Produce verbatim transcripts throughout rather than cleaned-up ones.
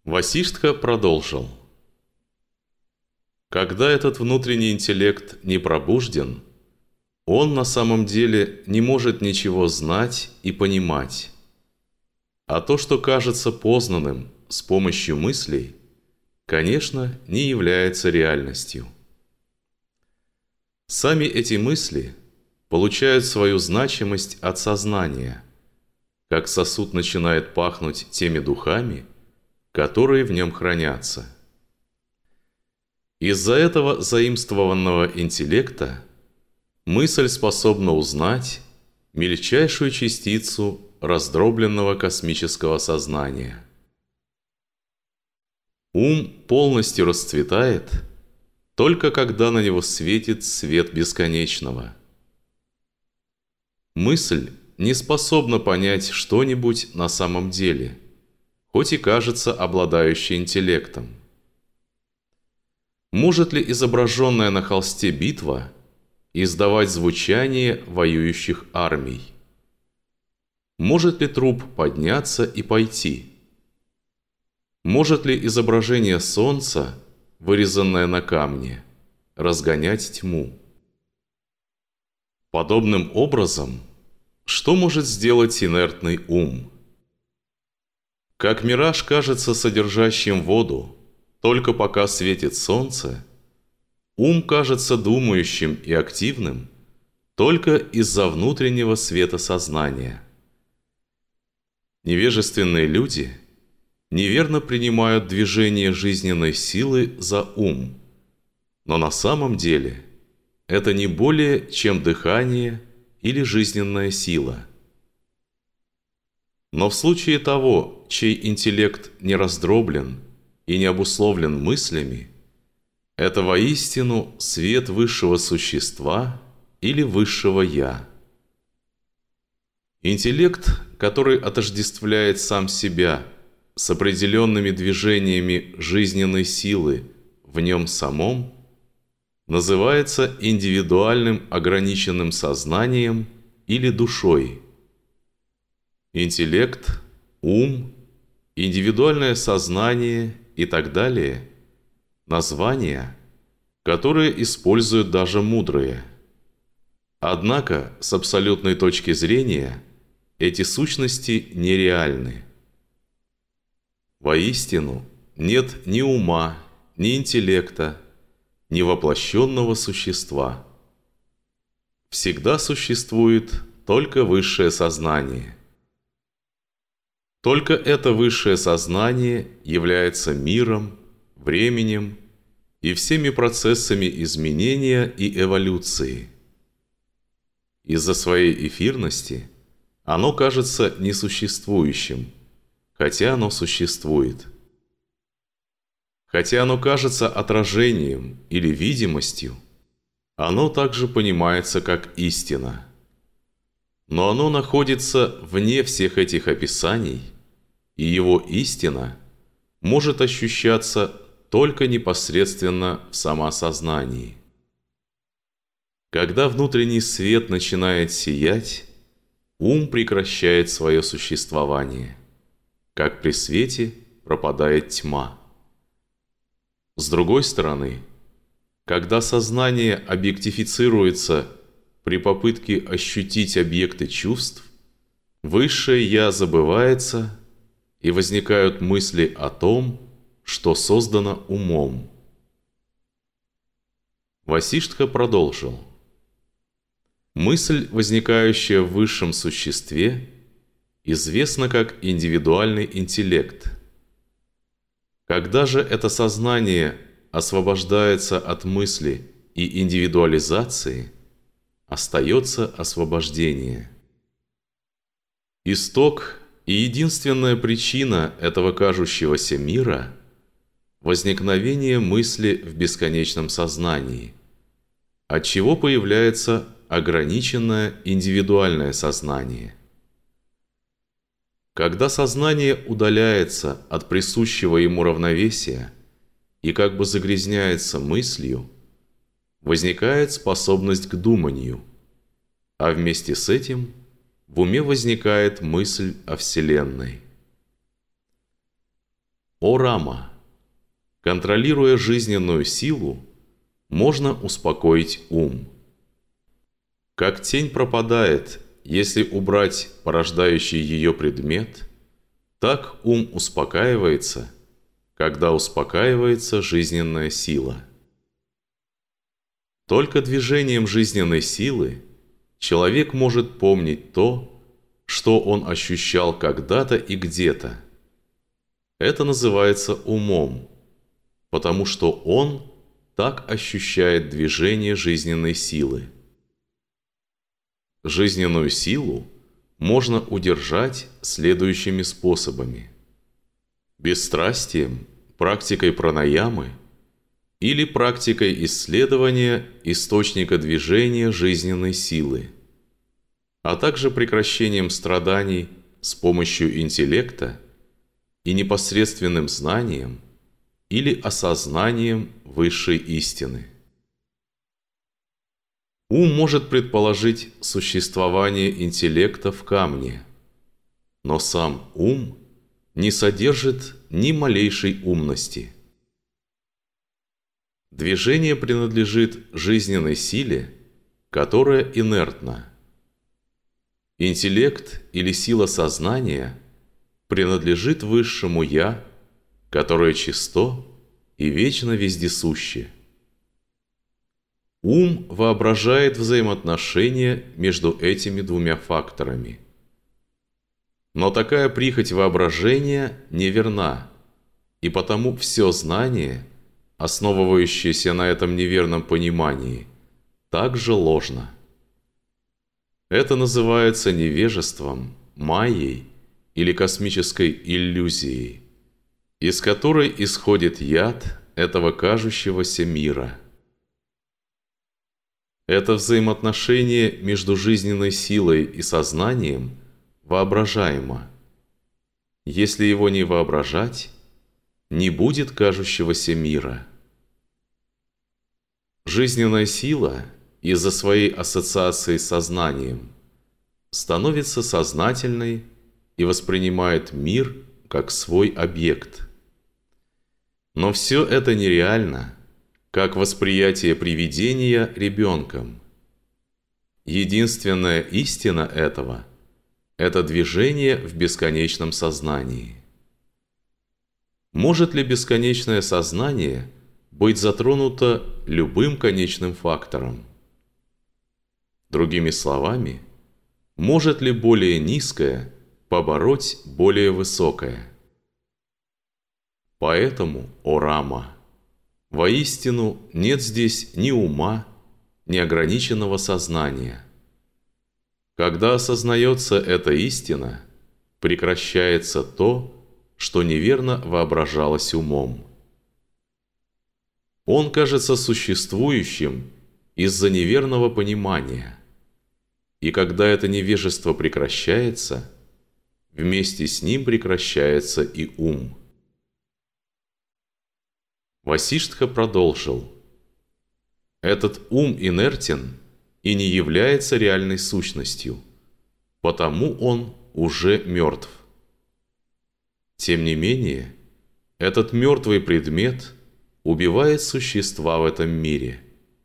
Васиштха продолжил. Когда этот внутренний интеллект не пробужден, он на самом деле не может ничего знать и понимать. А то, что кажется познанным с помощью мыслей, конечно, не является реальностью. Сами эти мысли получают свою значимость от сознания, как сосуд начинает пахнуть теми духами, которые в нем хранятся. Из-за этого заимствованного интеллекта мысль способна узнать мельчайшую частицу раздробленного космического сознания. Ум полностью расцветает, только когда на него светит свет бесконечного. Мысль не способна понять что-нибудь на самом деле, хоть и кажется обладающей интеллектом. Может ли изображенная на холсте битва издавать звучание воюющих армий? Может ли труп подняться и пойти? Может ли изображение солнца, вырезанное на камне, разгонять тьму? Подобным образом, что может сделать инертный ум? Как мираж кажется содержащим воду, только пока светит солнце, ум кажется думающим и активным только из-за внутреннего света сознания. Невежественные люди неверно принимают движение жизненной силы за ум, но на самом деле это не более чем дыхание или жизненная сила. Но в случае того, чей интеллект не раздроблен и не обусловлен мыслями, это воистину свет высшего существа или высшего «Я». Интеллект, который отождествляет сам себя с определенными движениями жизненной силы в нем самом, называется индивидуальным ограниченным сознанием или душой. Интеллект, ум, индивидуальное сознание и так далее – названия, которые используют даже мудрые. Однако, с абсолютной точки зрения, эти сущности нереальны. Воистину, нет ни ума, ни интеллекта, ни воплощенного существа. Всегда существует только высшее сознание. Только это высшее сознание является миром, временем и всеми процессами изменения и эволюции. Из-за своей эфирности оно кажется несуществующим, хотя оно существует. Хотя оно кажется отражением или видимостью, оно также понимается как истина. Но оно находится вне всех этих описаний, и его истина может ощущаться только непосредственно в самосознании. Когда внутренний свет начинает сиять, ум прекращает свое существование, как при свете пропадает тьма. С другой стороны, когда сознание объектифицируется при попытке ощутить объекты чувств, высшее «Я» забывается, и возникают мысли о том, что создано умом. Васиштха продолжил. Мысль, возникающая в высшем существе, известна как индивидуальный интеллект. Когда же это сознание освобождается от мысли и индивидуализации, остается освобождение. Исток и единственная причина этого кажущегося мира – возникновение мысли в бесконечном сознании, от чего появляется ограниченное индивидуальное сознание. Когда сознание удаляется от присущего ему равновесия и как бы загрязняется мыслью, возникает способность к думанию, а вместе с этим в уме возникает мысль о Вселенной. О Рама! Контролируя жизненную силу, можно успокоить ум. Как тень пропадает, если убрать порождающий ее предмет, так ум успокаивается, когда успокаивается жизненная сила. Только движением жизненной силы человек может помнить то, что он ощущал когда-то и где-то. Это называется умом, потому что он так ощущает движение жизненной силы. Жизненную силу можно удержать следующими способами: бесстрастием, практикой пранаямы или практикой исследования источника движения жизненной силы, а также прекращением страданий с помощью интеллекта и непосредственным знанием или осознанием высшей истины. Ум может предположить существование интеллекта в камне, но сам ум не содержит ни малейшей умности. Движение принадлежит жизненной силе, которая инертна. Интеллект или сила сознания принадлежит высшему «Я», которое чисто и вечно вездесуще. Ум воображает взаимоотношения между этими двумя факторами. Но такая прихоть воображения неверна, и потому все знание, основывающееся на этом неверном понимании, также ложно. Это называется невежеством, майей или космической иллюзией, из которой исходит яд этого кажущегося мира. Это взаимоотношение между жизненной силой и сознанием воображаемо. Если его не воображать, не будет кажущегося мира. Жизненная сила из-за своей ассоциации с сознанием становится сознательной и воспринимает мир как свой объект. Но все это нереально, как восприятие привидения ребенком. Единственная истина этого – это движение в бесконечном сознании. Может ли бесконечное сознание быть затронуто любым конечным фактором? Другими словами, может ли более низкое побороть более высокое? Поэтому, о Рама, воистину нет здесь ни ума, ни ограниченного сознания. Когда осознается эта истина, прекращается то, что неверно воображалось умом. Он кажется существующим из-за неверного понимания, и когда это невежество прекращается, вместе с ним прекращается и ум. Васиштха продолжил: «Этот ум инертен и не является реальной сущностью, потому он уже мертв. Тем не менее, этот мертвый предмет убивает существа в этом мире.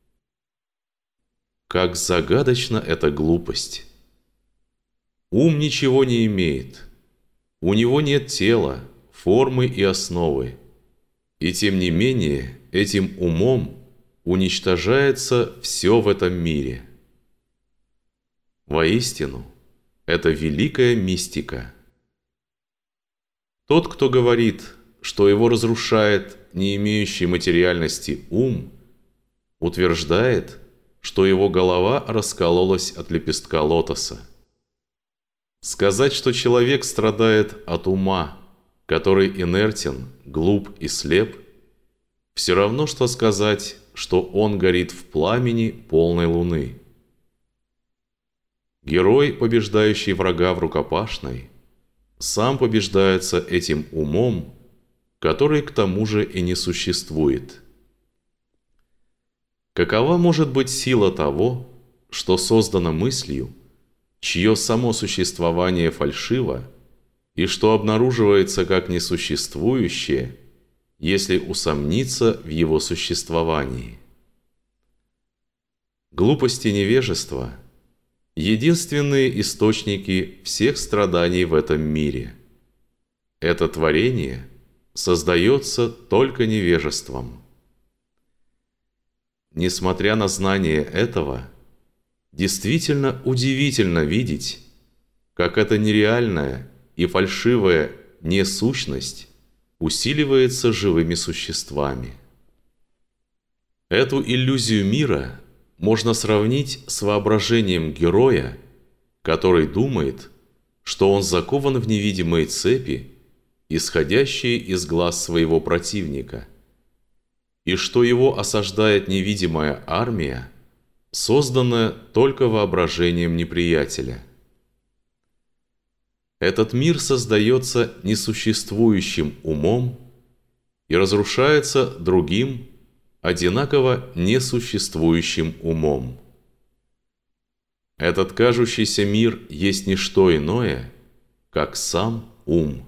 Как загадочна эта глупость! Ум ничего не имеет, у него нет тела, формы и основы, и тем не менее этим умом уничтожается все в этом мире. Воистину, это великая мистика. Тот, кто говорит, что его разрушает не имеющий материальности ум, утверждает, что его голова раскололась от лепестка лотоса. Сказать, что человек страдает от ума, который инертен, глуп и слеп, все равно, что сказать, что он горит в пламени полной луны. Герой, побеждающий врага в рукопашной, сам побеждается этим умом, который к тому же и не существует. Какова может быть сила того, что создано мыслью, чье само существование фальшиво, и что обнаруживается как несуществующее, если усомниться в его существовании. Глупость и невежество – единственные источники всех страданий в этом мире. Это творение создается только невежеством. Несмотря на знание этого, действительно удивительно видеть, как эта нереальная и фальшивая несущность усиливается живыми существами. Эту иллюзию мира можно сравнить с воображением героя, который думает, что он закован в невидимые цепи, исходящие из глаз своего противника, и что его осаждает невидимая армия, созданная только воображением неприятеля. Этот мир создается несуществующим умом и разрушается другим, одинаково несуществующим умом. Этот кажущийся мир есть не что иное, как сам ум.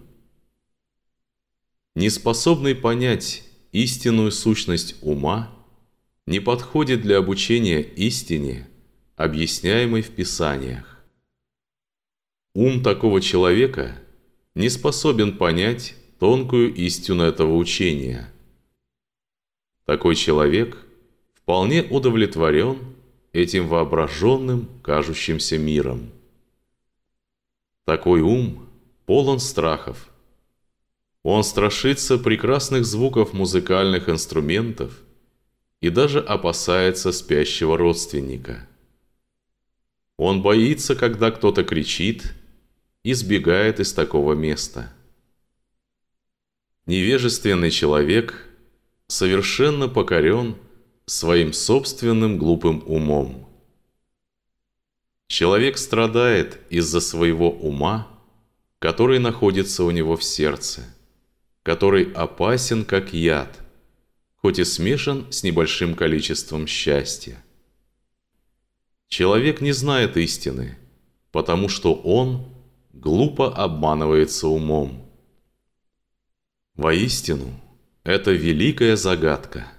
Неспособный понять истинную сущность ума не подходит для обучения истине, объясняемой в Писаниях. Ум такого человека не способен понять тонкую истину этого учения. Такой человек вполне удовлетворен этим воображенным, кажущимся миром. Такой ум полон страхов. Он страшится прекрасных звуков музыкальных инструментов и даже опасается спящего родственника. Он боится, когда кто-то кричит, и сбегает из такого места. Невежественный человек совершенно покорен своим собственным глупым умом. Человек страдает из-за своего ума, который находится у него в сердце, который опасен как яд, хоть и смешан с небольшим количеством счастья. Человек не знает истины, потому что он глупо обманывается умом. Воистину, это великая загадка.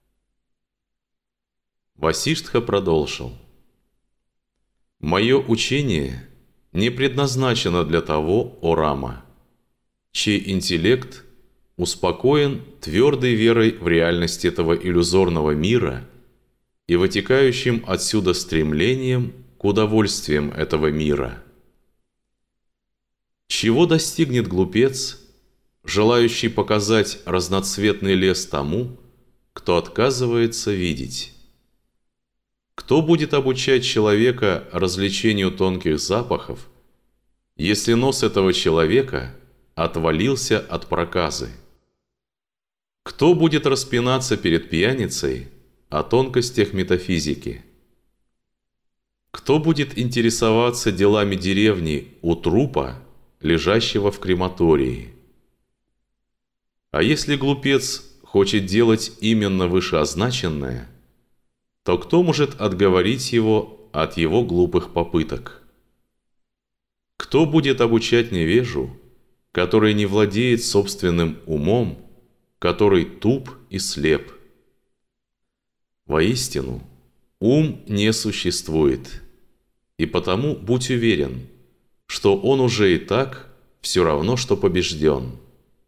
Васиштха продолжил. «Мое учение не предназначено для того, о Рама, чей интеллект успокоен твердой верой в реальность этого иллюзорного мира и вытекающим отсюда стремлением к удовольствиям этого мира. Чего достигнет глупец, желающий показать разноцветный лес тому, кто отказывается видеть? Кто будет обучать человека развлечению тонких запахов, если нос этого человека отвалился от проказы? Кто будет распинаться перед пьяницей о тонкостях метафизики? Кто будет интересоваться делами деревни у трупа, лежащего в крематории? А если глупец хочет делать именно вышеозначенное, то кто может отговорить его от его глупых попыток? Кто будет обучать невежу, который не владеет собственным умом, который туп и слеп? Воистину, ум не существует, и потому будь уверен, что он уже и так все равно, что побежден.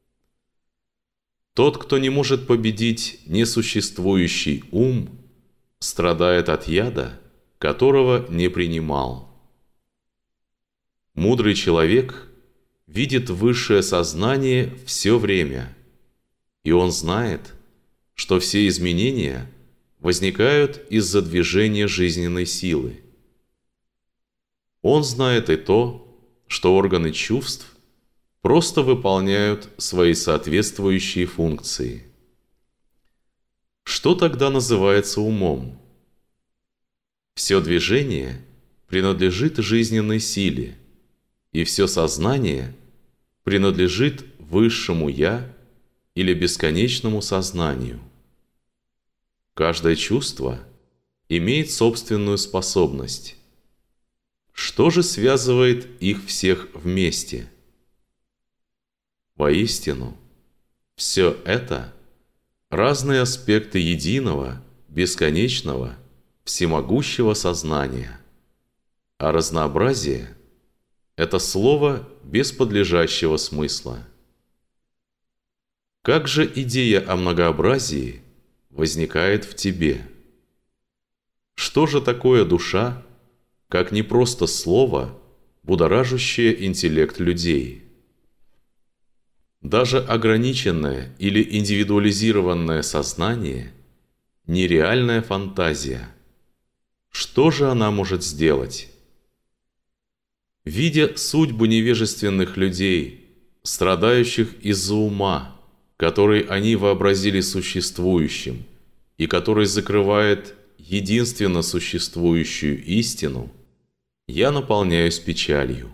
Тот, кто не может победить несуществующий ум, страдает от яда, которого не принимал. Мудрый человек видит высшее сознание все время, и он знает, что все изменения возникают из-за движения жизненной силы. Он знает и то, что органы чувств просто выполняют свои соответствующие функции. Что тогда называется умом? Все движение принадлежит жизненной силе, и все сознание принадлежит высшему «я» или бесконечному сознанию. Каждое чувство имеет собственную способность. Что же связывает их всех вместе? Воистину, все это – разные аспекты единого, бесконечного, всемогущего сознания, а разнообразие – это слово без подлежащего смысла. Как же идея о многообразии возникает в тебе? Что же такое душа, как не просто слово, будоражащее интеллект людей? Даже ограниченное или индивидуализированное сознание – нереальная фантазия. Что же она может сделать? Видя судьбу невежественных людей, страдающих из-за ума, который они вообразили существующим и который закрывает единственно существующую истину, я наполняюсь печалью.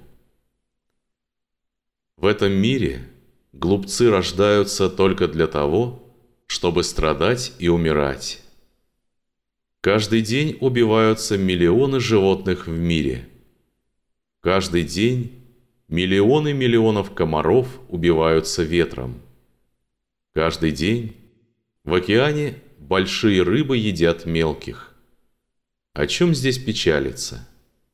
В этом мире глупцы рождаются только для того, чтобы страдать и умирать. Каждый день убиваются миллионы животных в мире. Каждый день миллионы миллионов комаров убиваются ветром. Каждый день в океане большие рыбы едят мелких. О чем здесь печалиться?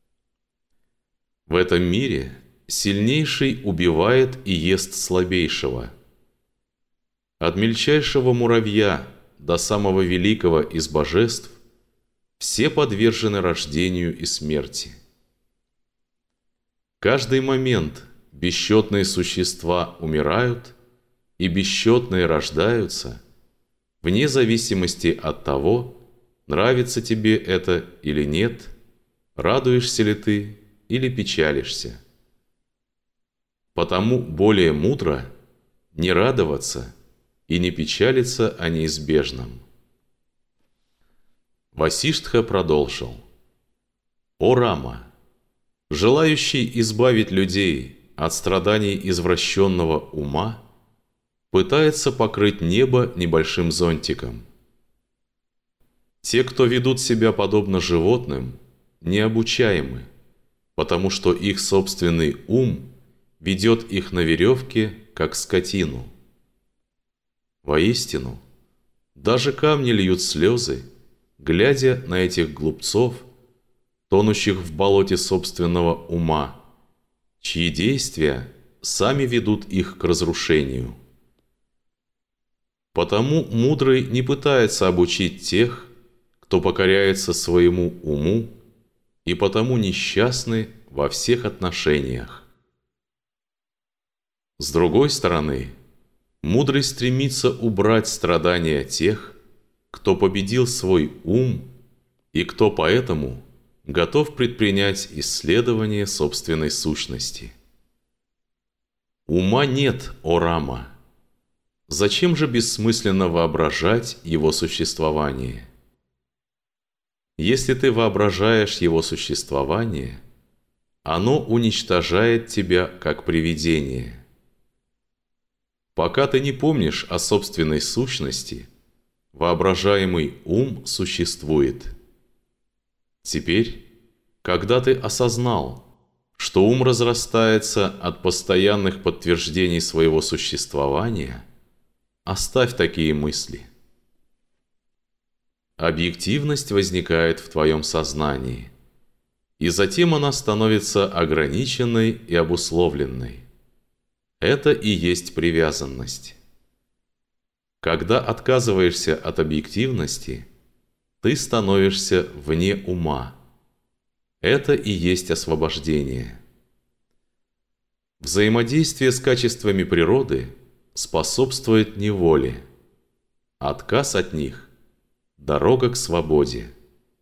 В этом мире сильнейший убивает и ест слабейшего. От мельчайшего муравья до самого великого из божеств все подвержены рождению и смерти. Каждый момент бесчетные существа умирают, и бесчетные рождаются, вне зависимости от того, нравится тебе это или нет, радуешься ли ты или печалишься. Потому более мудро не радоваться и не печалиться о неизбежном. Васиштха продолжил. «О Рама, желающий избавить людей от страданий извращенного ума, пытается покрыть небо небольшим зонтиком. Те, кто ведут себя подобно животным, необучаемы, потому что их собственный ум ведет их на веревке, как скотину. Воистину, даже камни льют слезы, глядя на этих глупцов, тонущих в болоте собственного ума, чьи действия сами ведут их к разрушению. Потому мудрый не пытается обучить тех, кто покоряется своему уму, и потому несчастны во всех отношениях. С другой стороны, мудрый стремится убрать страдания тех, кто победил свой ум и кто поэтому готов предпринять исследование собственной сущности. Ума нет, о Рама. Зачем же бессмысленно воображать его существование? Если ты воображаешь его существование, оно уничтожает тебя как привидение. Пока ты не помнишь о собственной сущности, воображаемый ум существует. Теперь, когда ты осознал, что ум разрастается от постоянных подтверждений своего существования, оставь такие мысли. Объективность возникает в твоем сознании, и затем она становится ограниченной и обусловленной. Это и есть привязанность. Когда отказываешься от объективности, ты становишься вне ума. Это и есть освобождение. Взаимодействие с качествами природы способствует неволе. Отказ от них – дорога к свободе.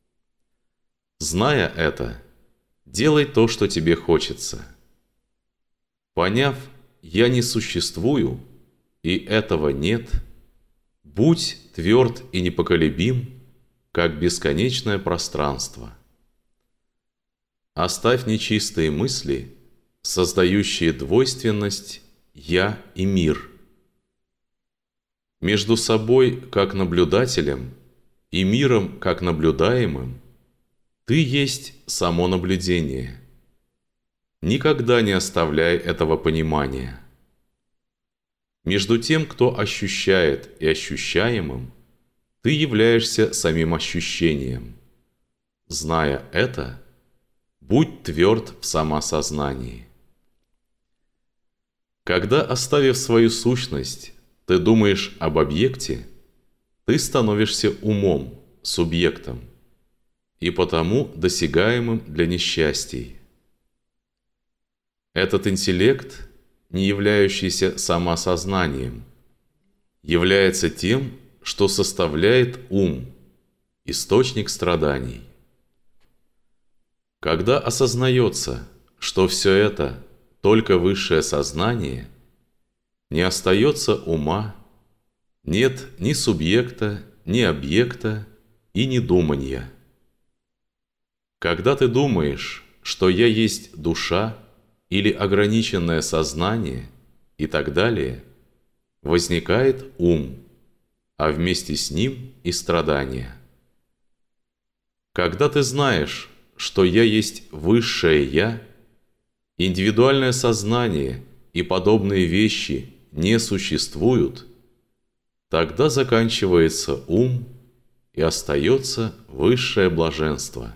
Зная это, делай то, что тебе хочется. Поняв «я не существую» и этого нет, будь тверд и непоколебим, как бесконечное пространство. Оставь нечистые мысли, создающие двойственность «я» и «мир». Между собой, как наблюдателем, и миром, как наблюдаемым, ты есть само наблюдение. Никогда не оставляй этого понимания. Между тем, кто ощущает и ощущаемым, ты являешься самим ощущением. Зная это, будь тверд в самосознании. Когда, оставив свою сущность, ты думаешь об объекте, ты становишься умом, субъектом, и потому досягаемым для несчастий. Этот интеллект, не являющийся самосознанием, является тем, что составляет ум, источник страданий. Когда осознается, что все это только высшее сознание, не остается ума, нет ни субъекта, ни объекта и ни думания. Когда ты думаешь, что «я есть душа» или ограниченное сознание и так далее, возникает ум, а вместе с ним и страдания. Когда ты знаешь, что «я есть высшее Я», индивидуальное сознание и подобные вещи не существуют, тогда заканчивается ум и остается высшее блаженство.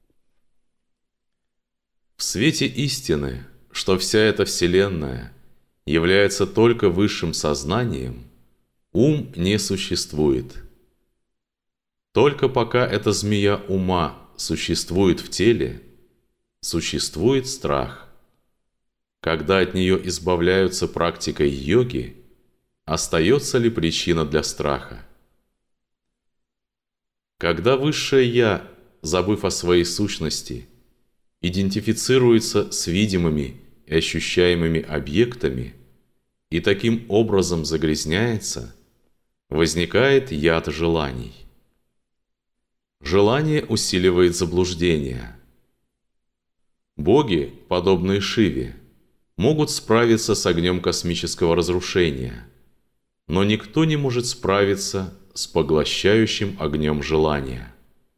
В свете истины, что вся эта Вселенная является только высшим сознанием, ум не существует. Только пока эта змея ума существует в теле, существует страх. Когда от нее избавляются практикой йоги, остается ли причина для страха? Когда высшее Я, забыв о своей сущности, идентифицируется с видимыми и ощущаемыми объектами и таким образом загрязняется, возникает яд желаний. Желание усиливает заблуждение. Боги, подобные Шиве, могут справиться с огнем космического разрушения, но никто не может справиться с поглощающим огнем желания.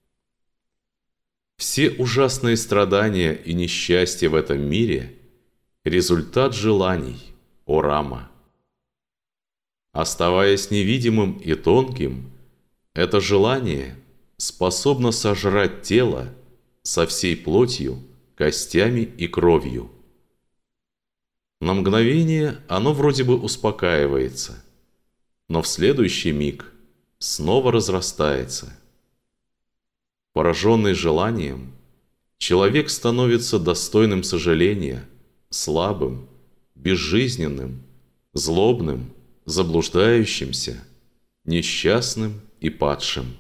Все ужасные страдания и несчастья в этом мире – результат желаний, о Рама. Оставаясь невидимым и тонким, это желание способно сожрать тело со всей плотью, костями и кровью. На мгновение оно вроде бы успокаивается, но в следующий миг снова разрастается. Пораженный желанием, человек становится достойным сожаления, слабым, безжизненным, злобным, заблуждающимся, несчастным и падшим.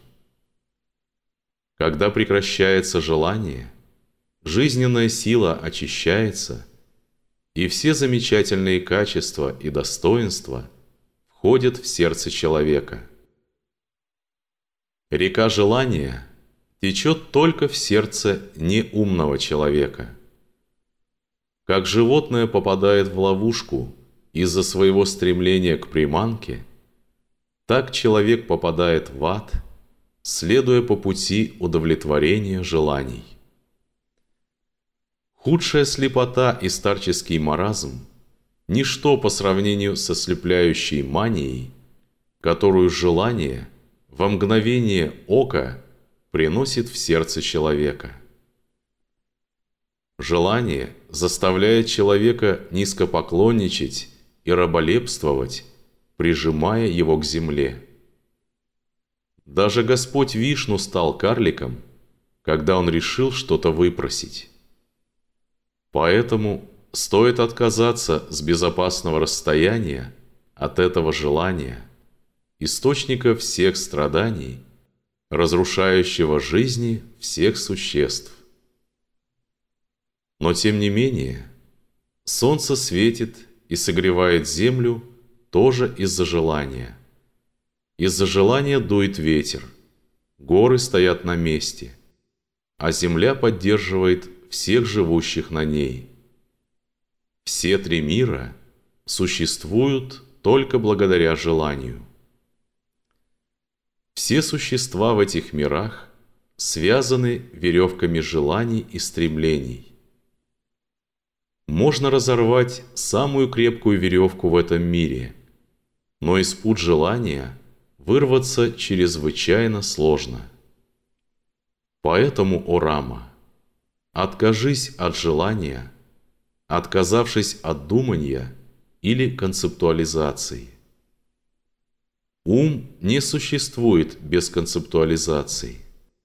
Когда прекращается желание, жизненная сила очищается, и все замечательные качества и достоинства входят в сердце человека. Река желания течет только в сердце неумного человека. Как животное попадает в ловушку из-за своего стремления к приманке, так человек попадает в ад, следуя по пути удовлетворения желаний. Худшая слепота и старческий маразм – ничто по сравнению со ослепляющей манией, которую желание во мгновение ока приносит в сердце человека. Желание заставляет человека низкопоклонничать и раболепствовать, прижимая его к земле. Даже Господь Вишну стал карликом, когда он решил что-то выпросить. Поэтому стоит отказаться с безопасного расстояния от этого желания, источника всех страданий, разрушающего жизни всех существ. Но тем не менее, солнце светит и согревает землю тоже из-за желания. Из-за желания дует ветер, горы стоят на месте, а земля поддерживает всех живущих на ней. Все три мира существуют только благодаря желанию. Все существа в этих мирах связаны веревками желаний и стремлений. Можно разорвать самую крепкую веревку в этом мире, но из пут желания вырваться чрезвычайно сложно. Поэтому, о Рама, откажись от желания, отказавшись от думания или концептуализации. Ум не существует без концептуализации.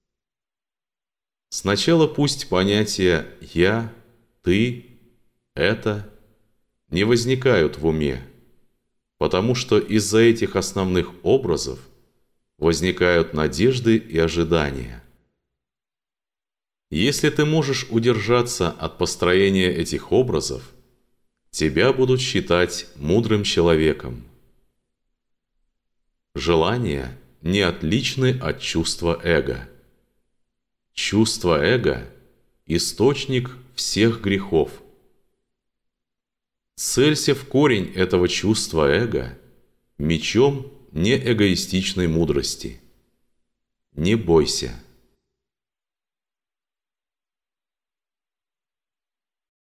Сначала пусть понятия «я», «ты», «это» не возникают в уме, потому что из-за этих основных образов возникают надежды и ожидания. Если ты можешь удержаться от построения этих образов, тебя будут считать мудрым человеком. Желания не отличны от чувства эго. Чувство эго – источник всех грехов. Целься в корень этого чувства эго мечом неэгоистичной мудрости. Не бойся.